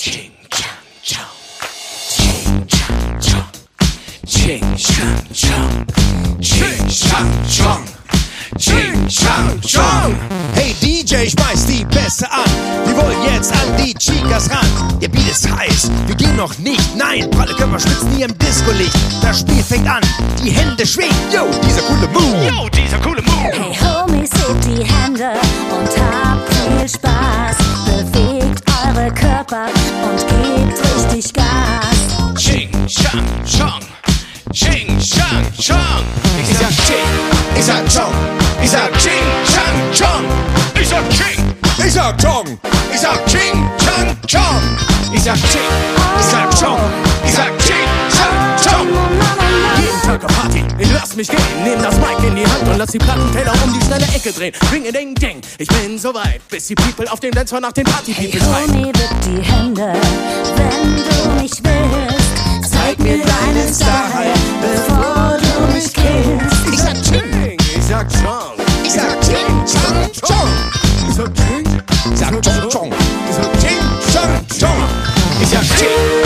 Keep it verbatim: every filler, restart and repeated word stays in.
Ching, chang, chong. Ching, chang, chong. Ching, chang, chong. Ching, chang, chong. Ching, chang, chong. Hey D J, schmeiß die Bässe an. Wir wollen jetzt an die Chicas ran. Ihr Beat ist heiß, wir gehen noch nicht. Nein, pralle Körper schwitzen hier im Disco-Licht. Das Spiel fängt an, die Hände schwingen. Yo, dieser coole Move. Yo, dieser coole Move. Hey Homies, hebt die Hände und habt viel Spaß. Bewegt eure Körper und gebt richtig Gas. Ching, chang, chong. Ching, chang, chong. Ich sag Ching, Ich sag Chong, ich sag Ching, chang, chong. Ich sag Ching, ich sag Chong, ich sag Ching, chang, chong. Ich sag Ching, ich sag Chong. Ich sag Ching, chang, chong. Jeden Tag eine Party, ich lass mich gehen, nehm das Mic in die Hand und lass die Plattenteller um die schnelle Ecke drehen. Ringe, ding, ding, ich bin so weit, bis die People auf dem Dance nach den Party-People Hey schreien. Homie, wipp die Hände, wenn du mich willst. Zeig mir deinen Style, bevor du mich killst. Ich sag Ching, ich sag Chong. ich sag Ching, Chang, Chong. Ich sag Ching, Ich sag Chong, Chong. ich sag Ching, Chang, Chong. Ich sag Ching,